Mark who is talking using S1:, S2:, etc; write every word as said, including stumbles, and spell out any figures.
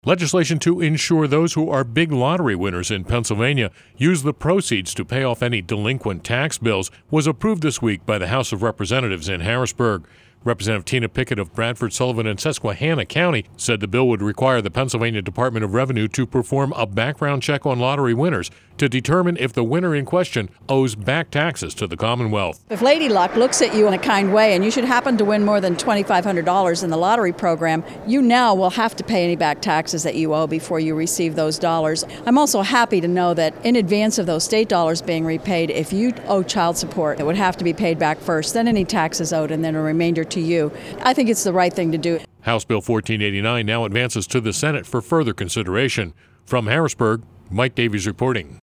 S1: Legislation to ensure those who are big lottery winners in Pennsylvania use the proceeds to pay off any delinquent tax bills was approved this week by the House of Representatives in Harrisburg. Representative Tina Pickett of Bradford, Sullivan, and Susquehanna County said the bill would require the Pennsylvania Department of Revenue to perform a background check on lottery winners to determine if the winner in question owes back taxes to the Commonwealth.
S2: If Lady Luck looks at you in a kind way and you should happen to win more than twenty-five hundred dollars in the lottery program, you now will have to pay any back taxes that you owe before you receive those dollars. I'm also happy to know that in advance of those state dollars being repaid, if you owe child support, it would have to be paid back first, then any taxes owed, and then a remainder to you. I think it's the right thing to do.
S1: House Bill fourteen eighty-nine now advances to the Senate for further consideration. From Harrisburg, Mike Davies reporting.